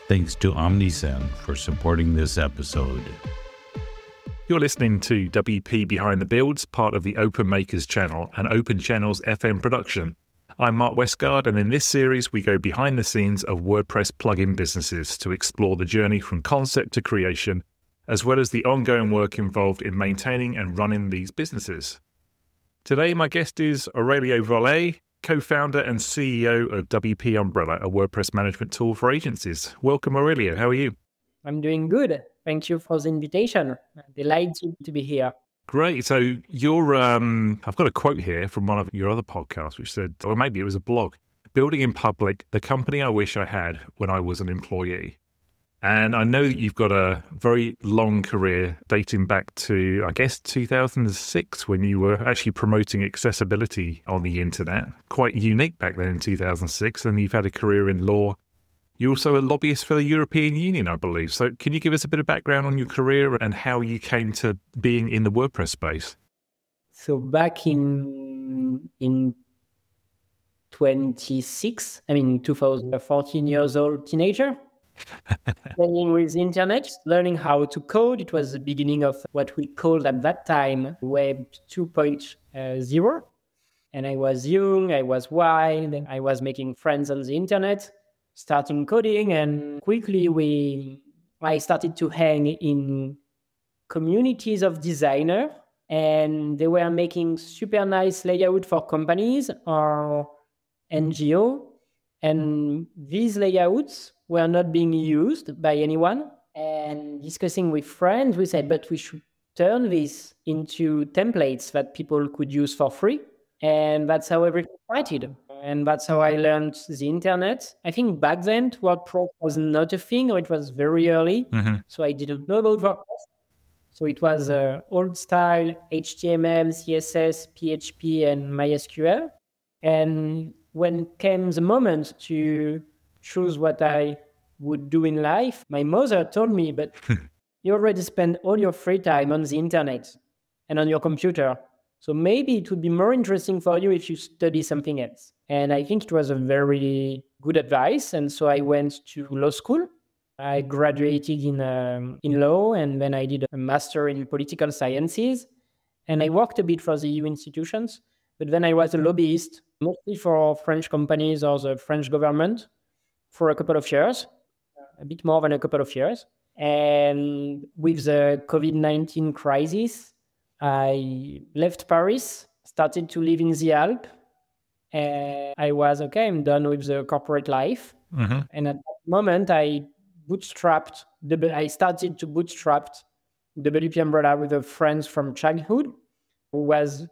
Thanks to OmniSend for supporting this episode. You're listening to WP Behind the Builds, part of the Open Makers channel and Open Channel's FM production. I'm Mark Westgard, and in this series we go behind the scenes of WordPress plugin businesses to explore the journey from concept to creation, as well as the ongoing work involved in maintaining and running these businesses. Today my guest is Aurelio Volet, co-founder and CEO of WP Umbrella, a WordPress management tool for agencies. Welcome, Aurelio. How are you? I'm doing good. Thank you for the invitation. Delighted to be here. Great. So you're, I've got a quote here from one of your other podcasts, which said, or maybe it was a blog, "Building in public, the company I wish I had when I was an employee." And I know that you've got a very long career dating back to, I guess, 2006, when you were actually promoting accessibility on the internet. Quite unique back then in 2006. And you've had a career in law. You're also a lobbyist for the European Union, I believe. So can you give us a bit of background on your career and how you came to being in the WordPress space? So back in 2014 years old teenager, playing with the internet, learning how to code. It was the beginning of what we called at that time Web 2.0. And I was young, I was wild, I was making friends on the internet, starting coding, and quickly I started to hang in communities of designers, and they were making super nice layout for companies or NGO, and these layouts were not being used by anyone. And discussing with friends, we said, but we should turn this into templates that people could use for free. And that's how everything started. And that's how I learned the internet. I think back then, WordPress was not a thing, or it was very early. So I didn't know about WordPress. So it was old style HTML, CSS, PHP, and MySQL. And when came the moment to choose what I would do in life, my mother told me, but you already spend all your free time on the internet and on your computer. So maybe it would be more interesting for you if you study something else. And I think it was a very good advice. And so I went to law school. I graduated in law, and then I did a master in political sciences. And I worked a bit for the EU institutions, but then I was a lobbyist, mostly for French companies or the French government, for a couple of years, a bit more than a couple of years. And with the COVID-19 crisis, I left Paris, started to live in the Alps, and I was, I'm done with the corporate life. And at that moment, I started to bootstrap WP Umbrella with a friend from childhood, who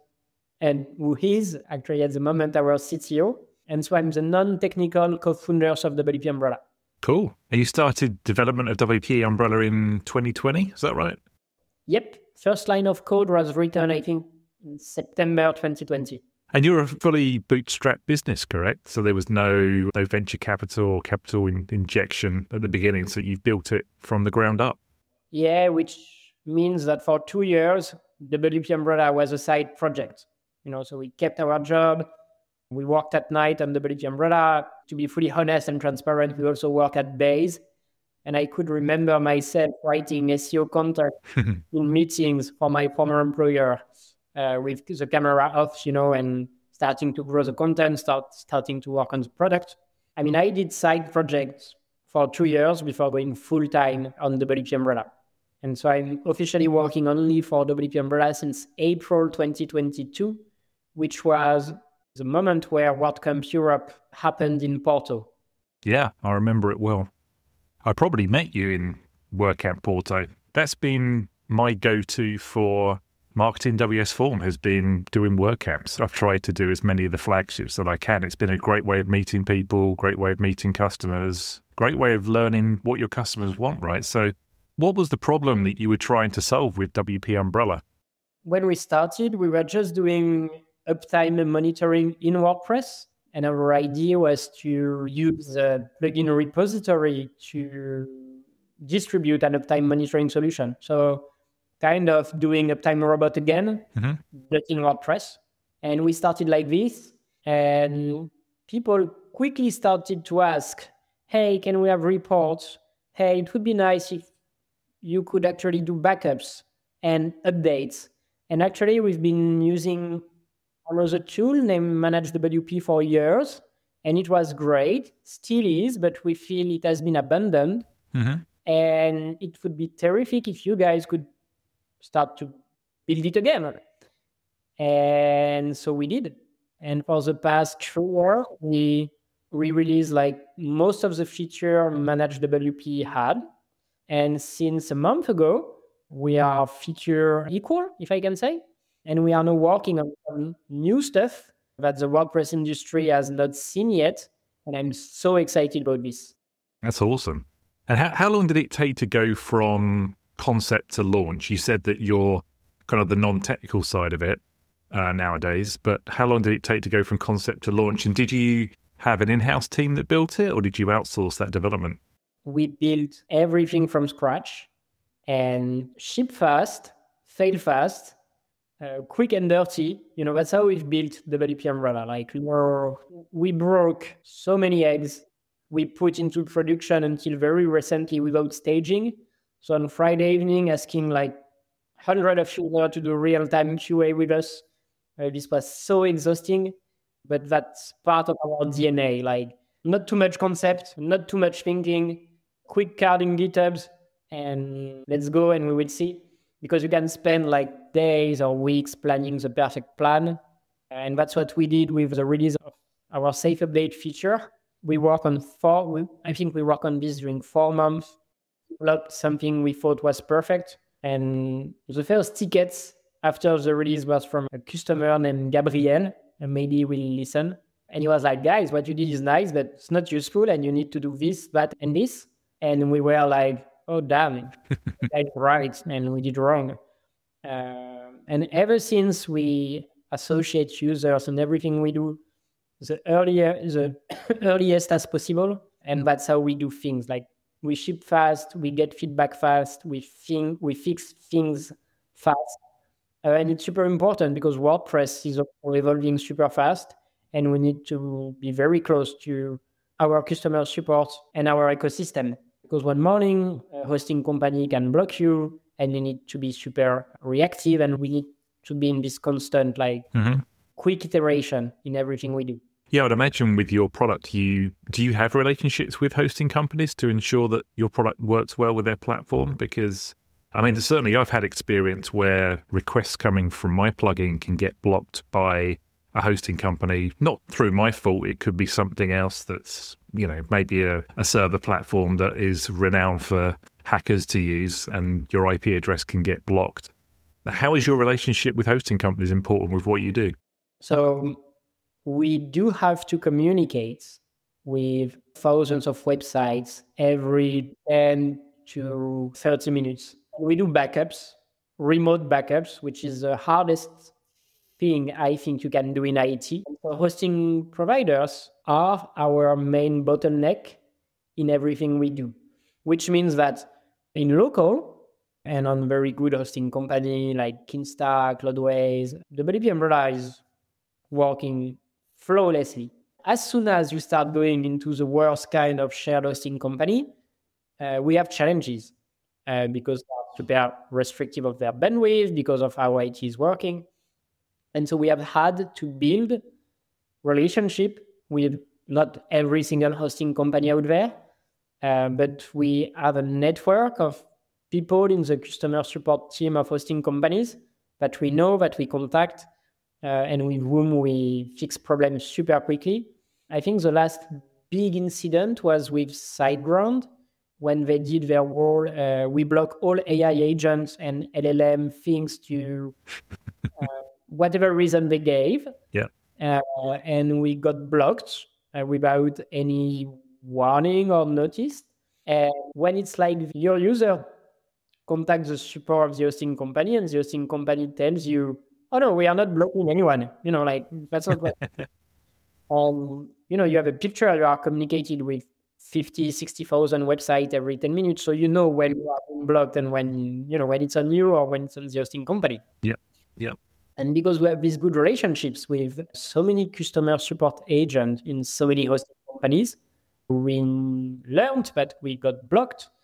is actually at the moment our CTO. And so I'm the non-technical co-founders of WP Umbrella. Cool. And you started development of WP Umbrella in 2020, is that right? Yep. First line of code was written, I think, in September 2020. And you're a fully bootstrapped business, correct? So there was no venture capital or capital injection at the beginning, so you've built it from the ground up. Yeah, which means that for 2 years, WP Umbrella was a side project. So we kept our job. We worked at night on WP Umbrella. To be fully honest and transparent, we also work at Base. And I could remember myself writing SEO content in meetings for my former employer with the camera off, and starting to grow the content, starting to work on the product. I mean, I did side projects for 2 years before going full-time on WP Umbrella. And so I'm officially working only for WP Umbrella since April 2022, which was the moment where WordCamp Europe happened in Porto. Yeah, I remember it well. I probably met you in WordCamp Porto. That's been my go-to for marketing. WS Form has been doing WordCamps. I've tried to do as many of the flagships that I can. It's been a great way of meeting people, great way of meeting customers, great way of learning what your customers want, right? So what was the problem that you were trying to solve with WP Umbrella? When we started, we were just doing uptime monitoring in WordPress. And our idea was to use a plugin repository to distribute an uptime monitoring solution. So kind of doing Uptime Robot again, but in WordPress. And we started like this. And people quickly started to ask, hey, can we have reports? hey, it would be nice if you could actually do backups and updates. And actually, we've been using another tool named ManageWP for years, and it was great, still is, but we feel it has been abandoned. And it would be terrific if you guys could start to build it again. And so we did. And for the past 3 years, we released like most of the feature ManageWP had. And since a month ago, we are feature equal, if I can say. And we are now working on some new stuff that the WordPress industry has not seen yet. And I'm so excited about this. That's awesome. And how long did it take to go from concept to launch? You said that you're kind of the non-technical side of it nowadays, but how long did it take to go from concept to launch? And did you have an in-house team that built it, or did you outsource that development? We built everything from scratch and ship fast, fail fast, quick and dirty. That's how we've built the WP Umbrella. Like we broke so many eggs. We put into production until very recently without staging. So on Friday evening, asking like hundreds of users to do real-time QA with us. This was so exhausting, but that's part of our DNA. Like not too much concept, not too much thinking, quick carding GitHubs, and let's go and we will see. Because you can spend like days or weeks planning the perfect plan. And that's what we did with the release of our Safe Update feature. We work on this during 4 months, developed something we thought was perfect. And the first tickets after the release was from a customer named Gabriel, and maybe we'll listen. And he was like, guys, what you did is nice, but it's not useful, and you need to do this, that, and this. And we were like, oh, damn, that's right, and we did wrong. And ever since we associate users and everything we do, the earliest as possible, and that's how we do things. Like we ship fast, we get feedback fast, we fix things fast. And it's super important because WordPress is evolving super fast, and we need to be very close to our customer support and our ecosystem. Because one morning, a hosting company can block you, and you need to be super reactive, and we need to be in this constant, quick iteration in everything we do. Yeah, I would imagine with your product, do you have relationships with hosting companies to ensure that your product works well with their platform? Because, certainly I've had experience where requests coming from my plugin can get blocked by a hosting company, not through my fault. It could be something else that's, maybe a server platform that is renowned for hackers to use, and your IP address can get blocked. How is your relationship with hosting companies important with what you do? So we do have to communicate with thousands of websites every 10 to 30 minutes. We do backups, remote backups, which is the hardest thing I think you can do in IT. So hosting providers are our main bottleneck in everything we do, which means that in local and on very good hosting company like Kinsta, Cloudways, the WP Umbrella is working flawlessly. As soon as you start going into the worst kind of shared hosting company, we have challenges because they are restrictive of their bandwidth, because of how IT is working. And so we have had to build relationship with not every single hosting company out there, but we have a network of people in the customer support team of hosting companies that we know, that we contact, and with whom we fix problems super quickly. I think the last big incident was with SiteGround when they did their whole, we block all AI agents and LLM things to whatever reason they gave. Yeah. And we got blocked without any warning or notice. And when it's like your user contacts the support of the hosting company and the hosting company tells you, oh no, we are not blocking anyone. That's not what. You have a picture, you are communicated with 50, 60,000 websites every 10 minutes. So you know when you are being blocked and when it's on you or when it's on the hosting company. Yeah. Yeah. And because we have these good relationships with so many customer support agents in so many hosting companies, we learned that we got blocked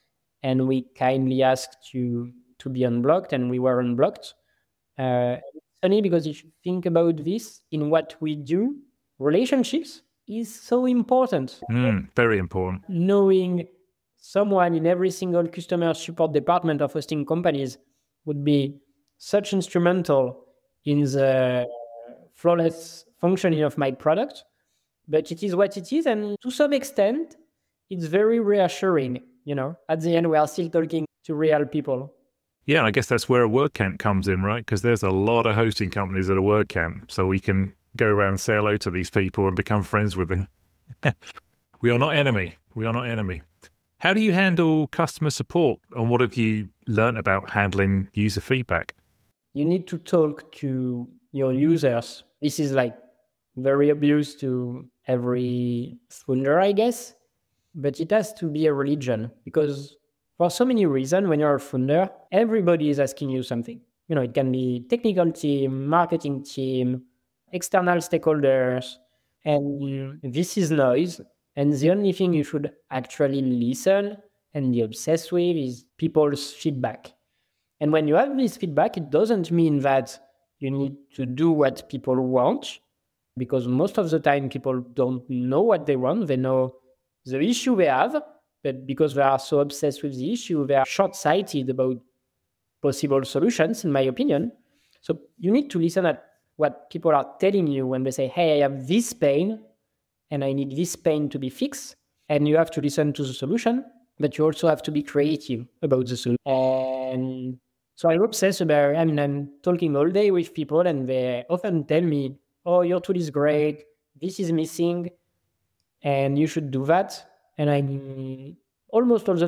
and we kindly asked to be unblocked, and we were unblocked. It's funny because if you think about this, in what we do, relationships is so important. Very important. Knowing someone in every single customer support department of hosting companies would be such instrumental in the flawless functioning of my product. But it is what it is, and to some extent, it's very reassuring. At the end, we are still talking to real people. Yeah, and I guess that's where a WordCamp comes in, right? Because there's a lot of hosting companies at a WordCamp, so we can go around and say hello to these people and become friends with them. We are not enemy. We are not enemy. How do you handle customer support, and what have you learned about handling user feedback? You need to talk to your users. This is like very obvious to every founder, I guess, but it has to be a religion, because for so many reasons, when you're a founder, everybody is asking you something. It can be technical team, marketing team, external stakeholders, and this is noise. And the only thing you should actually listen and be obsessed with is people's feedback. And when you have this feedback, it doesn't mean that you need to do what people want, because most of the time people don't know what they want. They know the issue they have, but because they are so obsessed with the issue, they are short-sighted about possible solutions, in my opinion. So you need to listen at what people are telling you when they say, hey, I have this pain and I need this pain to be fixed. And you have to listen to the solution, but you also have to be creative about the solution. And so I'm obsessed about, I'm talking all day with people, and they often tell me, oh, your tool is great, this is missing, and you should do that. And I'm almost all the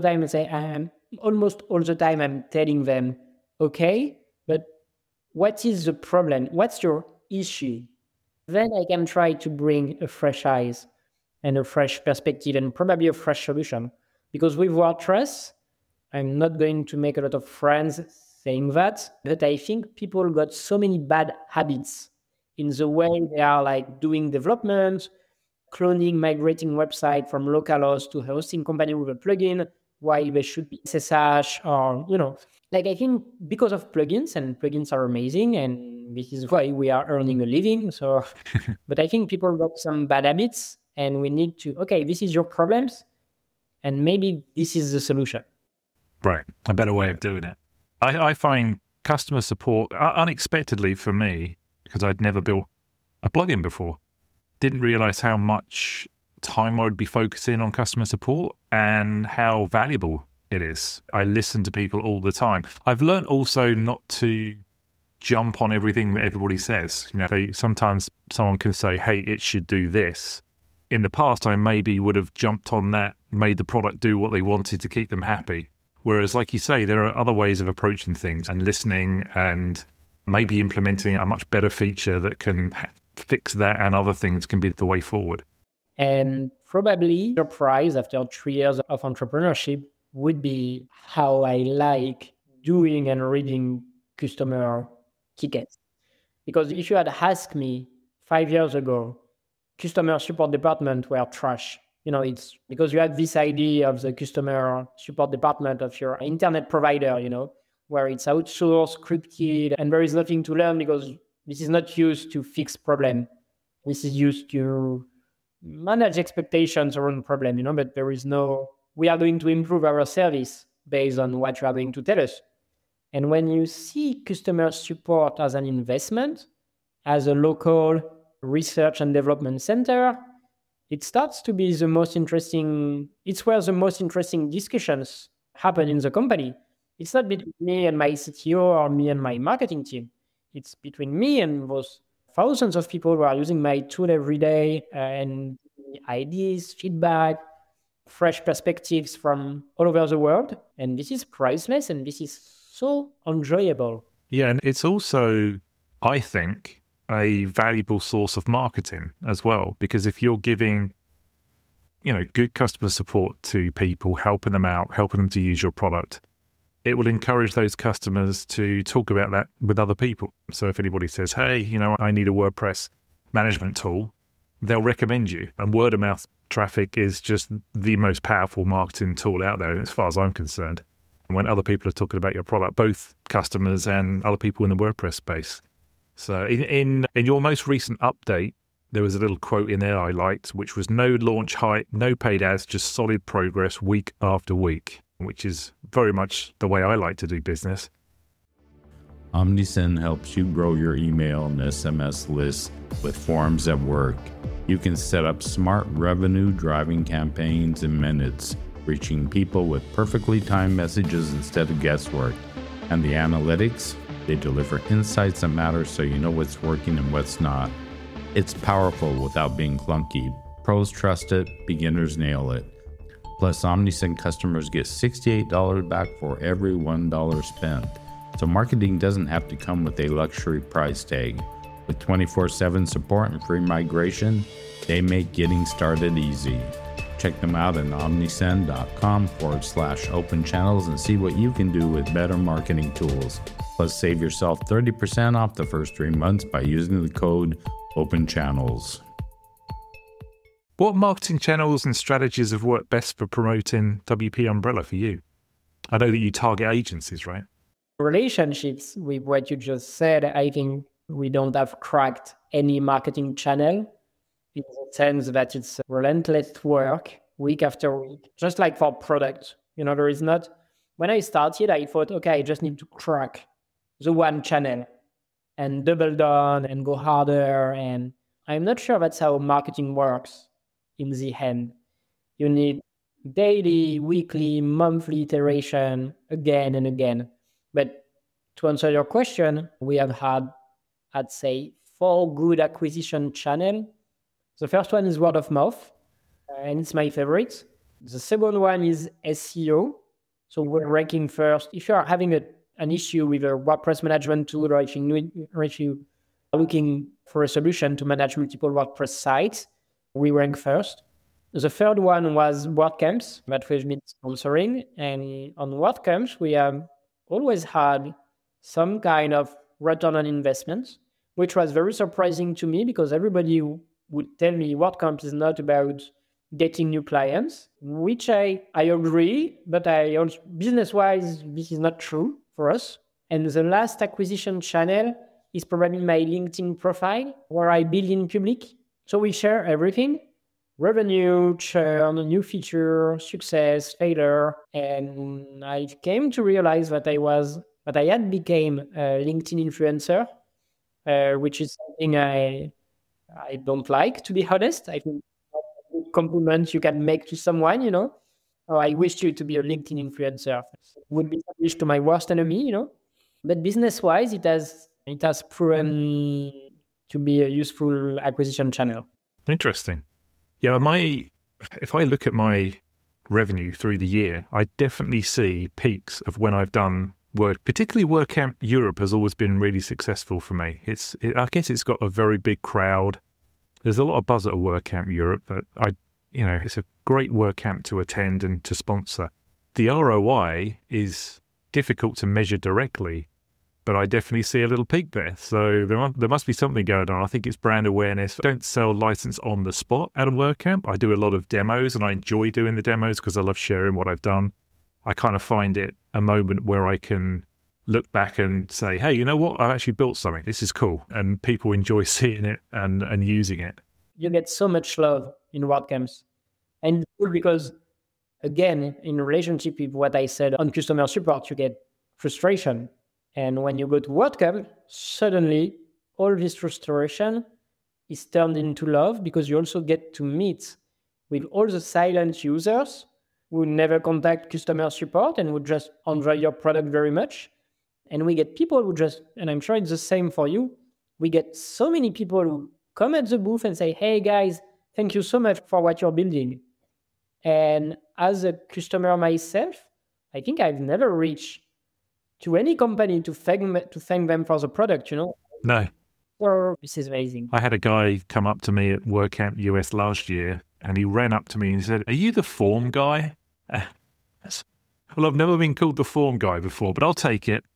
time I'm telling them, okay, but what is the problem? What's your issue? Then I can try to bring a fresh eyes and a fresh perspective and probably a fresh solution. Because with WordPress, I'm not going to make a lot of friends saying that, but I think people got so many bad habits in the way they are like doing development, cloning, migrating website from localhost to a hosting company with a plugin, why they should be SSH or, I think because of plugins, and plugins are amazing, and this is why we are earning a living. So, but I think people got some bad habits, and we need to, okay, this is your problems, and maybe this is the solution. Right. A better way of doing it. I find customer support, unexpectedly for me, because I'd never built a plugin before, didn't realize how much time I would be focusing on customer support and how valuable it is. I listen to people all the time. I've learned also not to jump on everything that everybody says. Sometimes someone can say, hey, it should do this. In the past, I maybe would have jumped on that, made the product do what they wanted to keep them happy. Whereas, like you say, there are other ways of approaching things and listening and maybe implementing a much better feature that can fix that, and other things can be the way forward. And probably your prize after 3 years of entrepreneurship would be how I like doing and reading customer tickets. Because if you had asked me 5 years ago, customer support department were trash. It's because you had this idea of the customer support department of your internet provider, where it's outsourced, scripted, and there is nothing to learn because this is not used to fix problem. This is used to manage expectations around problem, but there is no, we are going to improve our service based on what you are going to tell us. And when you see customer support as an investment, as a local research and development center, it starts to be it's where the most interesting discussions happen in the company. It's not between me and my CTO or me and my marketing team. It's between me and those thousands of people who are using my tool every day, and ideas, feedback, fresh perspectives from all over the world. And this is priceless, and this is so enjoyable. Yeah, and it's also, I think, a valuable source of marketing as well, because if you're giving, good customer support to people, helping them out, helping them to use your product, it will encourage those customers to talk about that with other people. So if anybody says, hey, I need a WordPress management tool, they'll recommend you, and word of mouth traffic is just the most powerful marketing tool out there, as far as I'm concerned. And when other people are talking about your product, both customers and other people in the WordPress space. So in your most recent update, there was a little quote in there I liked, which was no launch hype, no paid ads, just solid progress week after week, which is very much the way I like to do business. Omnisend helps you grow your email and SMS lists with Forms at Work. You can set up smart revenue-driving campaigns in minutes, reaching people with perfectly timed messages instead of guesswork. And the analytics, they deliver insights that matter so you know what's working and what's not. It's powerful without being clunky. Pros trust it, beginners nail it. Plus, Omnisend customers get $68 back for every $1 spent. So marketing doesn't have to come with a luxury price tag. With 24/7 support and free migration, they make getting started easy. Check them out at omnisend.com/open channels and see what you can do with better marketing tools. Plus, save yourself 30% off the first 3 months by using the code OpenChannels. What marketing channels and strategies have worked best for promoting WP Umbrella for you? I know that you target agencies, right? Relationships with what you just said, I think we don't have cracked any marketing channel in the sense that it's relentless work week after week, just like for product. There is not, when I started, I thought, okay, I just need to crack the one channel and double down and go harder. And I'm not sure that's how marketing works in the end. You need daily, weekly, monthly iteration again and again. But to answer your question, we have had, I'd say, 4 good acquisition channels. The first one is word of mouth, and it's my favorite. The second one is SEO. So we're ranking first. If you are having an issue with a WordPress management tool, or if you are looking for a solution to manage multiple WordPress sites, we rank first. The third one was WordCamps that we've been sponsoring. And on WordCamps, we have always had some kind of return on investment, which was very surprising to me because everybody would tell me WordCamp is not about getting new clients, which I agree, but business-wise, this is not true for us. And the last acquisition channel is probably my LinkedIn profile, where I build in public. So we share everything: revenue, churn, new feature, success, failure. And I came to realize that I had become a LinkedIn influencer, which is something I don't like, to be honest. I think it's a compliment you can make to someone, Oh, I wish you to be a LinkedIn influencer. It would be wish to my worst enemy, But business-wise, it has proven to be a useful acquisition channel. Interesting. Yeah, if I look at my revenue through the year, I definitely see peaks of when I've done work. Particularly WordCamp Europe has always been really successful for me. I guess it's got a very big crowd. There's a lot of buzz at WordCamp Europe, but it's a great WordCamp to attend and to sponsor. The ROI is difficult to measure directly, but I definitely see a little peak there. So there must be something going on. I think it's brand awareness. I don't sell license on the spot at a WordCamp. I do a lot of demos, and I enjoy doing the demos because I love sharing what I've done. I kind of find it a moment where I can look back and say, hey, you know what? I actually built something. This is cool. And people enjoy seeing it and using it. You get so much love in WordCamps. And it's cool because, again, in relationship with what I said on customer support, you get frustration. And when you go to WordCamp, suddenly all this frustration is turned into love because you also get to meet with all the silent users who never contact customer support and would just enjoy your product very much. And we get people who and I'm sure it's the same for you, we get so many people who come at the booth and say, hey guys, thank you so much for what you're building. And as a customer myself, I think I've never reached to any company to thank them for the product, No. Or this is amazing. I had a guy come up to me at WordCamp US last year, and he ran up to me and said, are you the form guy? Well, I've never been called the form guy before, but I'll take it.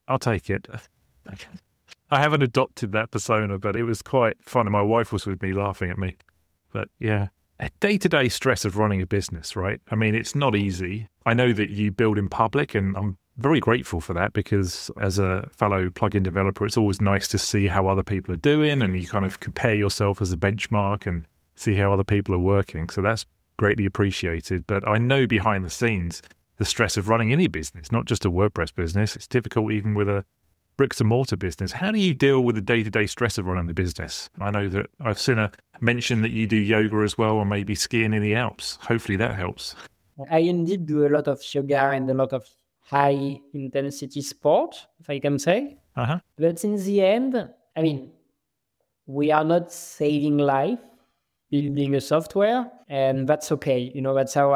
I haven't adopted that persona, but it was quite fun. And my wife was with me laughing at me. But yeah, A day-to-day stress of running a business, right? I mean, it's not easy. I know that you build in public, and I'm very grateful for that, because as a fellow plugin developer, it's always nice to see how other people are doing, and you kind of compare yourself as a benchmark and see how other people are working. So that's greatly appreciated. But I know behind the scenes, the stress of running any business, not just a WordPress business. It's difficult even with a bricks and mortar business. How do you deal with the day-to-day stress of running the business? I know that I've seen a mention that you do yoga as well, or maybe skiing in the Alps. Hopefully that helps. I indeed do a lot of yoga and a lot of high intensity sport, if I can say. But in the end, I mean, we are not saving life building a software, and that's okay. That's how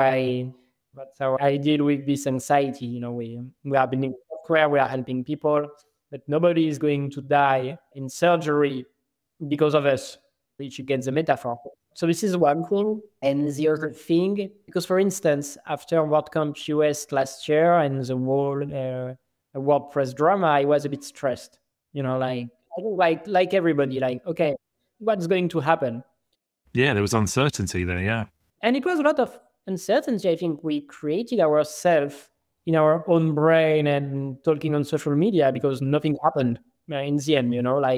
I deal with this anxiety. We are building software, we are helping people, but nobody is going to die in surgery because of us, which you get the metaphor. So this is one thing. And the other thing, because for instance, after WordCamp US last year and the whole WordPress drama, I was a bit stressed. Like everybody, like, okay, what's going to happen? Yeah, there was uncertainty there, yeah. And it was a lot of uncertainty. I think we created ourselves in our own brain and talking on social media because nothing happened in the end,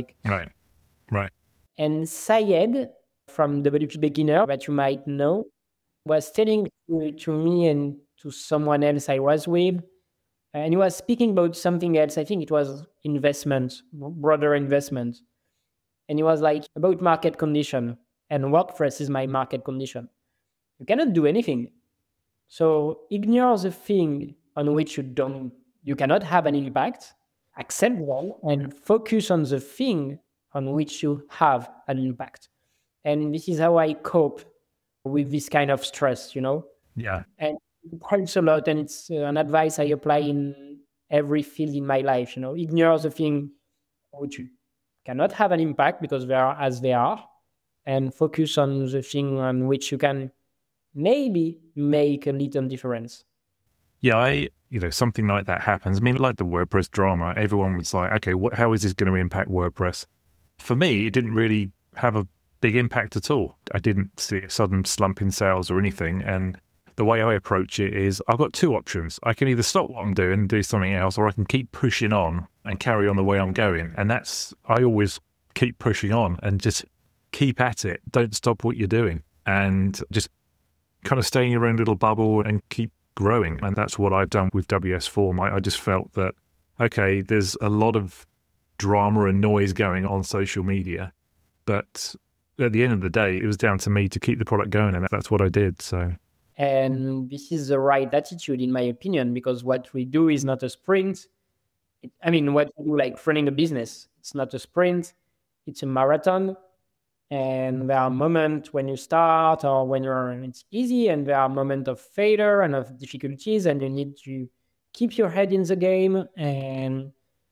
Right. And Syed from WP Beginner, that you might know, was telling to me and to someone else I was with, and he was speaking about something else. I think it was investment, broader investment. And he was like, about market condition. And WordPress is my market condition. You cannot do anything. So ignore the thing on which you cannot have an impact, accept them, and focus on the thing on which you have an impact. And this is how I cope with this kind of stress, Yeah. And it helps a lot, and it's an advice I apply in every field in my life, Ignore the thing which you cannot have an impact because they are as they are, and focus on the thing on which you can maybe make a little difference. Yeah, something like that happens. I mean, like the WordPress drama, everyone was like, okay, how is this going to impact WordPress? For me, it didn't really have a big impact at all. I didn't see a sudden slump in sales or anything. And the way I approach it is I've got two options. I can either stop what I'm doing and do something else, or I can keep pushing on and carry on the way I'm going. And I always keep pushing on and just keep at it. Don't stop what you're doing, and just kind of stay in your own little bubble and keep growing. And that's what I've done with WS Form. I just felt that, okay, there's a lot of drama and noise going on social media, but at the end of the day, it was down to me to keep the product going, and that's what I did. And this is the right attitude, in my opinion, because what we do is not a sprint. What we do, like running a business, it's not a sprint, it's a marathon. And there are moments when you start or when it's easy, and there are moments of failure and of difficulties, and you need to keep your head in the game and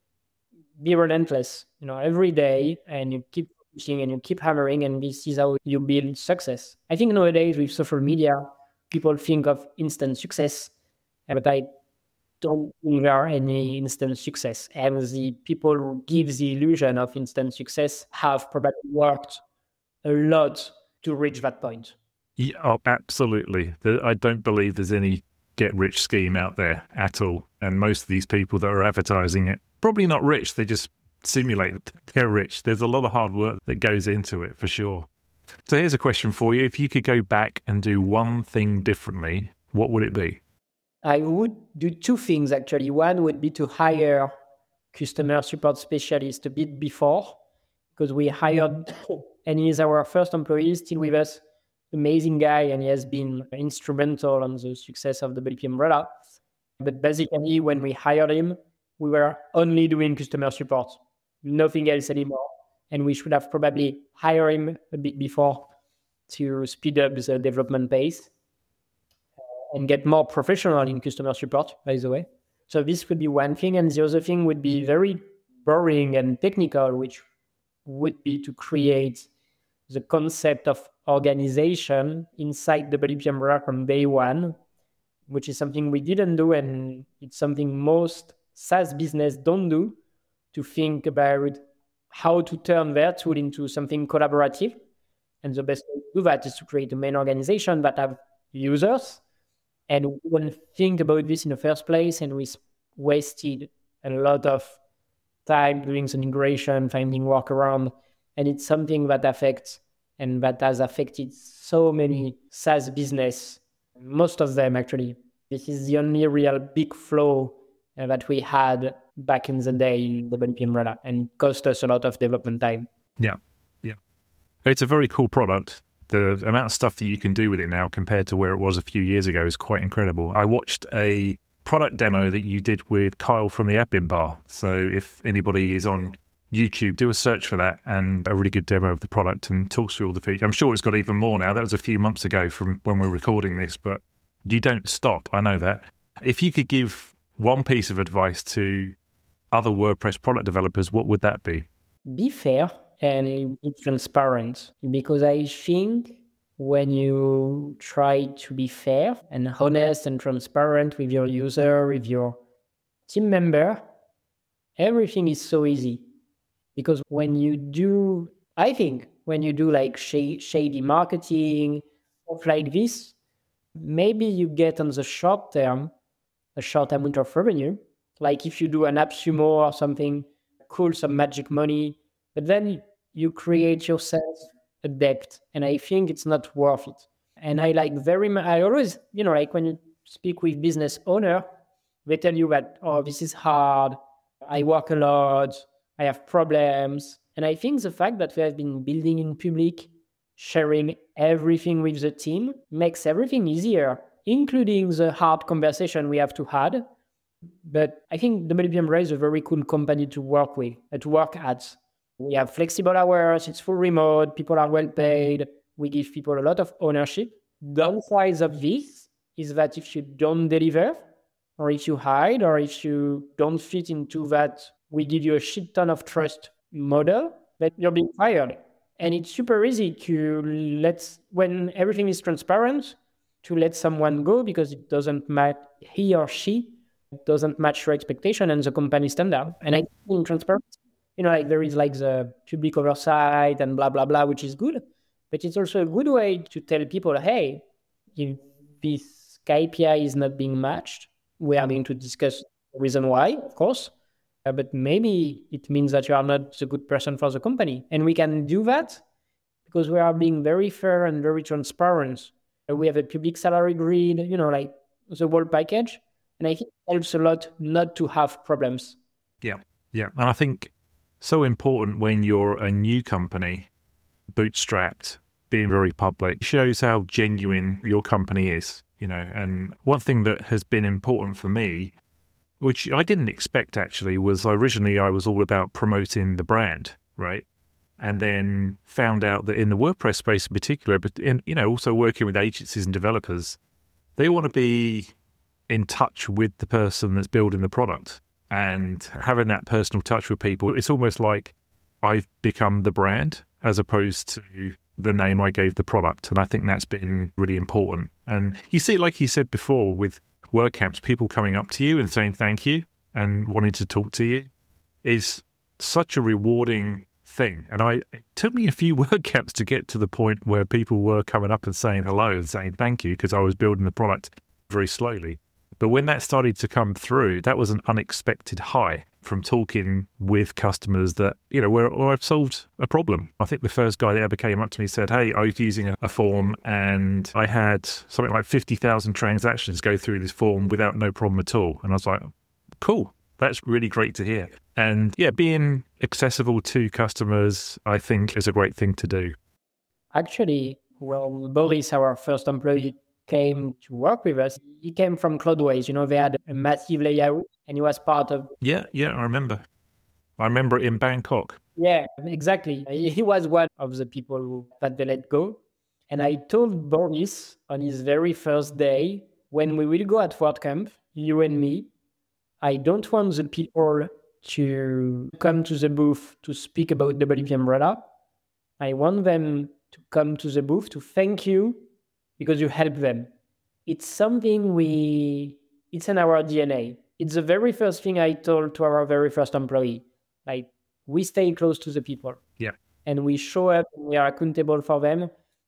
be relentless, every day, and you keep pushing and you keep hammering, and this is how you build success. I think nowadays with social media, people think of instant success, but I don't think there are any instant success. And the people who give the illusion of instant success have probably worked a lot to reach that point. Yeah, oh, absolutely. I don't believe there's any get-rich scheme out there at all. And most of these people that are advertising it, probably not rich, they just simulate they're rich. There's a lot of hard work that goes into it, for sure. So here's a question for you. If you could go back and do one thing differently, what would it be? I would do two things, actually. One would be to hire customer support specialists a bit before, because we hired, and he's our first employee, still with us, amazing guy, and he has been instrumental on the success of the WP Umbrella. But basically, when we hired him, we were only doing customer support, nothing else anymore. And we should have probably hired him a bit before to speed up the development pace and get more professional in customer support, by the way. So this would be one thing. And the other thing would be very boring and technical, which would be to create the concept of organization inside the WP Umbrella from day one, which is something we didn't do, and it's something most SaaS business don't do, to think about how to turn their tool into something collaborative. And the best way do that is to create a main organization that have users. And we wouldn't think about this in the first place, and we wasted a lot of time doing the integration, finding workaround. And it's something that affects and that has affected so many SaaS business, most of them actually. This is the only real big flow that we had back in the day in WP Umbrella, and it cost us a lot of development time. Yeah. It's a very cool product. The amount of stuff that you can do with it now compared to where it was a few years ago is quite incredible. I watched a product demo that you did with Kyle from the Admin Bar. So if anybody is on YouTube, do a search for that, and a really good demo of the product and talks through all the features. I'm sure it's got even more now. That was a few months ago from when we're recording this, but you don't stop. I know that. If you could give one piece of advice to other WordPress product developers, what would that be? Be fair and be transparent, because I think when you try to be fair and honest and transparent with your user, with your team member, everything is so easy. Because when you do, I think, when you do like shady marketing, stuff like this, maybe you get on the short term a short amount of revenue. Like if you do an AppSumo or something cool, some magic money, but then you create yourself a debt, and I think it's not worth it. And I like very much, I always, like when you speak with business owner, they tell you that, oh, this is hard, I work a lot, I have problems. And I think the fact that we have been building in public, sharing everything with the team, makes everything easier, including the hard conversation we have to have. But I think WP Umbrella is a very cool company to work with, to work at. We have flexible hours, it's full remote, people are well paid, we give people a lot of ownership. Downside of this is that if you don't deliver, or if you hide, or if you don't fit into that, we give you a shit ton of trust model, that you're being fired. And it's super easy to when everything is transparent, to let someone go because it doesn't match, he or she doesn't match your expectation and the company standard. And I think transparency, like there is like the public oversight and blah, blah, blah, which is good. But it's also a good way to tell people, hey, if this KPI is not being matched, we are going to discuss the reason why, of course. But maybe it means that you are not the good person for the company. And we can do that because we are being very fair and very transparent. We have a public salary grid, like the whole package. And I think it helps a lot not to have problems. Yeah. And I think so important when you're a new company, bootstrapped, being very public, shows how genuine your company is, And one thing that has been important for me, which I didn't expect actually, was originally I was all about promoting the brand, right? And then found out that in the WordPress space in particular, but also working with agencies and developers, they want to be in touch with the person that's building the product and having that personal touch with people. It's almost like I've become the brand as opposed to the name I gave the product. And I think that's been really important. And you see, like you said before, with WordCamps, people coming up to you and saying thank you and wanting to talk to you is such a rewarding thing. And it took me a few WordCamps to get to the point where people were coming up and saying hello and saying thank you, because I was building the product very slowly. But when that started to come through, that was an unexpected high from talking with customers that, where I've solved a problem. I think the first guy that ever came up to me said, hey, I was using a form and I had something like 50,000 transactions go through this form without no problem at all. And I was like, cool, that's really great to hear. And yeah, being accessible to customers, I think, is a great thing to do. Actually, Boris, our first employee, came to work with us. He came from Cloudways. They had a massive layout and he was part of... Yeah, I remember. I remember it in Bangkok. Yeah, exactly. He was one of the people that they let go. And I told Boris on his very first day, when we will go at WordCamp, you and me, I don't want the people to come to the booth to speak about WP Umbrella. I want them to come to the booth to thank you because you helped them. It's something it's in our DNA. It's the very first thing I told to our very first employee. Like, we stay close to the people. Yeah. And we show up and we are accountable for them.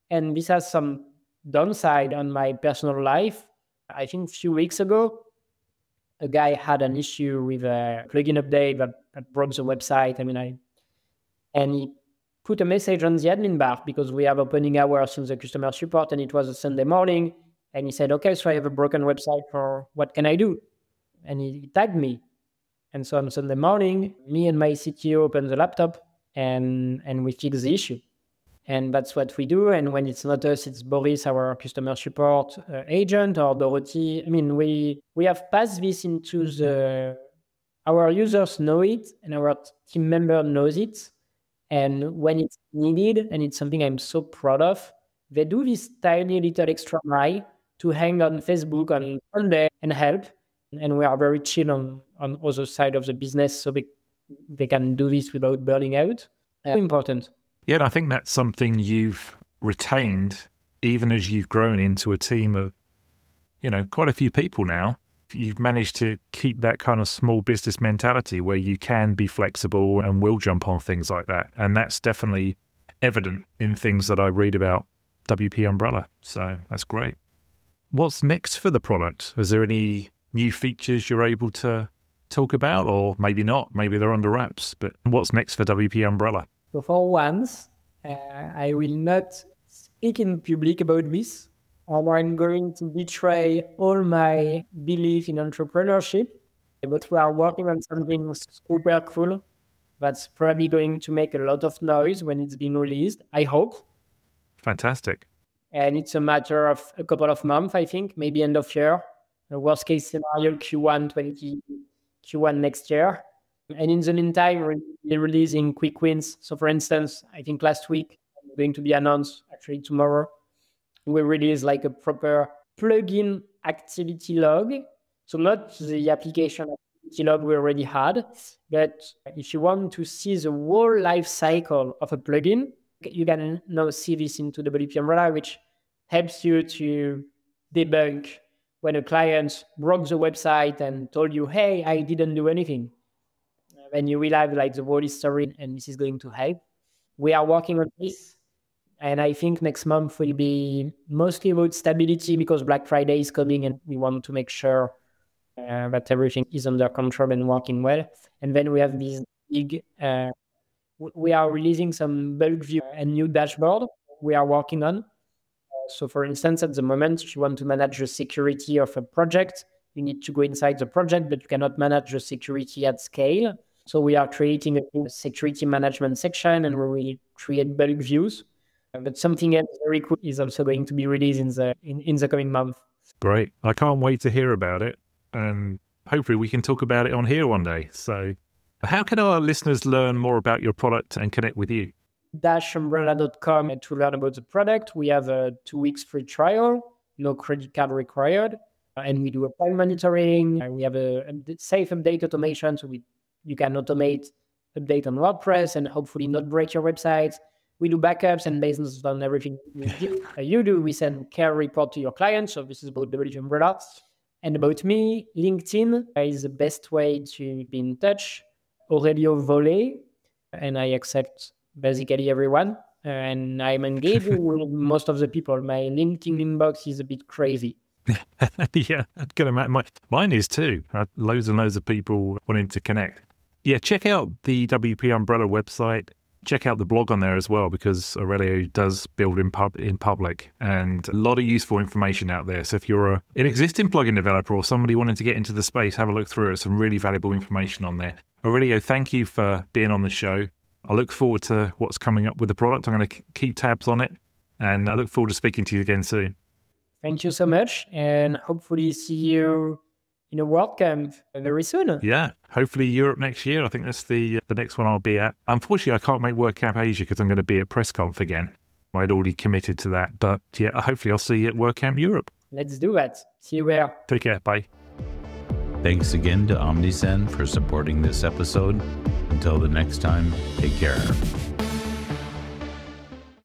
And this has some downside on my personal life. I think a few weeks ago, a guy had an issue with a plugin update that broke the website. And he put a message on the admin bar because we have opening hours in the customer support, and it was a Sunday morning. And he said, okay, so I have a broken website, for what can I do? And he tagged me. And so on Sunday morning, me and my CTO opened the laptop and we fixed the issue. And that's what we do. And when it's not us, it's Boris, our customer support agent, or Dorothy. We have passed this into our users know it, and our team member knows it. And when it's needed, and it's something I'm so proud of, they do this tiny little extra mile to hang on Facebook on Sunday and help. And we are very chill on other side of the business, so they can do this without burning out. Important. Yeah, and I think that's something you've retained even as you've grown into a team of, quite a few people now. You've managed to keep that kind of small business mentality where you can be flexible and will jump on things like that. And that's definitely evident in things that I read about WP Umbrella. So that's great. What's next for the product? Is there any new features you're able to talk about, or maybe not? Maybe they're under wraps, but what's next for WP Umbrella? So for once, I will not speak in public about this, or I'm going to betray all my belief in entrepreneurship. But we are working on something super cool that's probably going to make a lot of noise when it's being released, I hope. Fantastic. And it's a matter of a couple of months, I think, maybe end of year. The worst case scenario, Q1 next year. And in the meantime, we're releasing quick wins. So for instance, I think last week, going to be announced, actually tomorrow, we released like a proper plugin activity log. So not the application activity log we already had, but if you want to see the whole life cycle of a plugin, you can now see this into the WP Umbrella, which helps you to debunk when a client broke the website and told you, hey, I didn't do anything. Then you will have like the whole history, and this is going to help. We are working on this, and I think next month will be mostly about stability because Black Friday is coming, and we want to make sure that everything is under control and working well. And then we have this big, we are releasing some bulk view and new dashboard we are working on. So for instance, at the moment, if you want to manage the security of a project, you need to go inside the project, but you cannot manage the security at scale. So we are creating a security management section, and we will create bulk views. But something else very cool is also going to be released in the coming month. Great. I can't wait to hear about it. And hopefully we can talk about it on here one day. So how can our listeners learn more about your product and connect with you? -umbrella.com to learn about the product. We have a 2 weeks free trial, no credit card required. And we do a file monitoring. We have a safe update automation, so you can automate update on WordPress and hopefully not break your website. We do backups, and based on everything you do, we send care report to your clients. So this is about WP Umbrella. And about me, LinkedIn is the best way to be in touch. Aurelio Volley, and I accept basically everyone. And I'm engaging with most of the people. My LinkedIn inbox is a bit crazy. Yeah, I'm gonna mine is too. Loads and loads of people wanting to connect. Yeah, check out the WP Umbrella website. Check out the blog on there as well, because Aurelio does build in public, and a lot of useful information out there. So if you're an existing plugin developer or somebody wanting to get into the space, have a look through it. Some really valuable information on there. Aurelio, thank you for being on the show. I look forward to what's coming up with the product. I'm going to keep tabs on it, and I look forward to speaking to you again soon. Thank you so much, and hopefully see you in a WordCamp very soon. Yeah, hopefully Europe next year. I think that's the next one I'll be at. Unfortunately, I can't make WordCamp Asia because I'm going to be at PressConf again. I'd already committed to that. But yeah, hopefully I'll see you at WordCamp Europe. Let's do that. See you there. Take care. Bye. Thanks again to Omnisend for supporting this episode. Until the next time, take care.